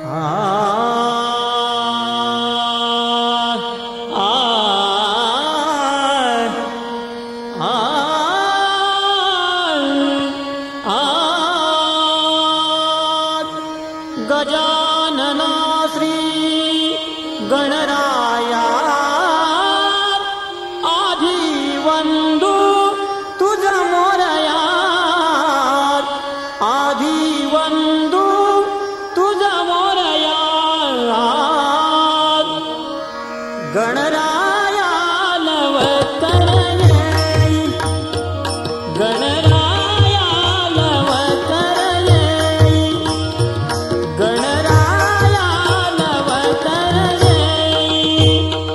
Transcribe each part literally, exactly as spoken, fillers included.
गजानना श्री गणराया आधी वंदू तुझा मोरया आधी वंदू तुझा मोरया गणराया लवकर ये गणराया लवकर ये गणराया लवकर ये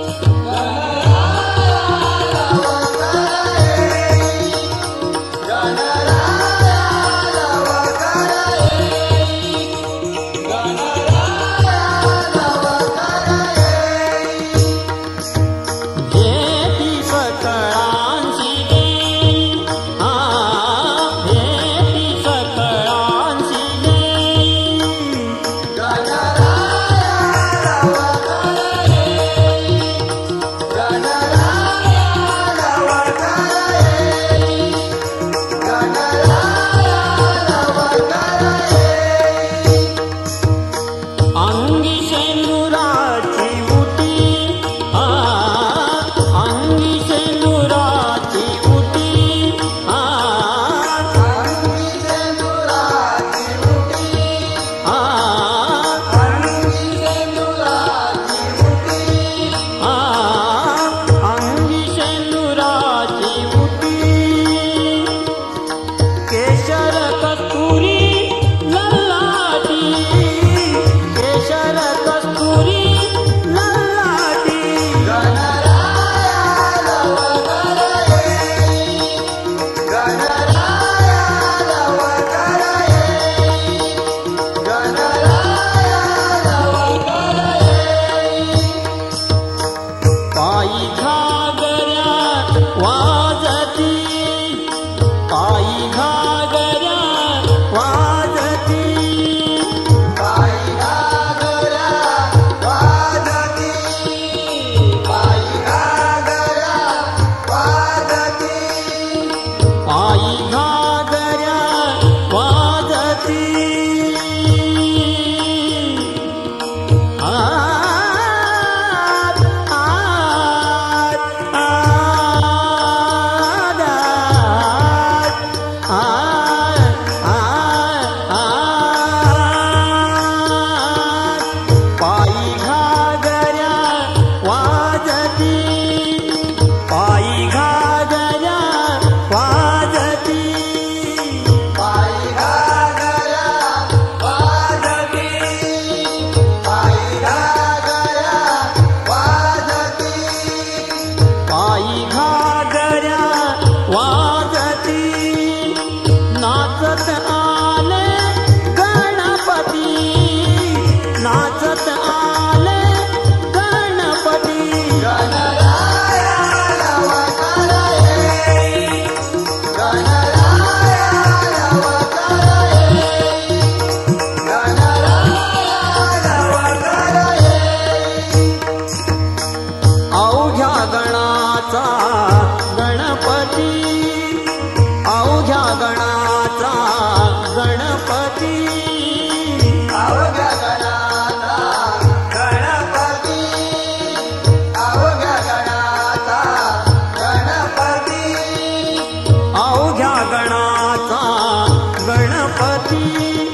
अंगी शेंदुराची उटी आ अंगी शेंदुराची उटी आ अंगी शेंदुराची उटी आ अंगी शेंदुराची उटी आ अंगी शेंदुराची उटी केशर कस्तुरी ललाटी केशर कस्तुरी ललाटी गणराया लवकर ये गणराया लवकर ये गणराया लवकर ये पायी घागऱ्या वाजती पायी घागऱ्या वाजती पायी घागऱ्या वाजती पायी घागऱ्या वाजती पायी घागऱ्या वाजती पायी घागऱ्या वाजती पायी घागऱ्या वाजती पायी घागऱ्या वाजती पायी घागऱ्या वाजती पायी घागऱ्या वाजती नाचत आले गणपती नाचत आले गणपती गणराया लवकर ये गणराया लवकर ये गणराया लवकर ये अवघ्या गणाचा गणपती अवघ्या गणाचा गणपती अवघ्या गणाचा गणपती अवघ्या गणाचा गणपती अवघ्या गणाचा गणपती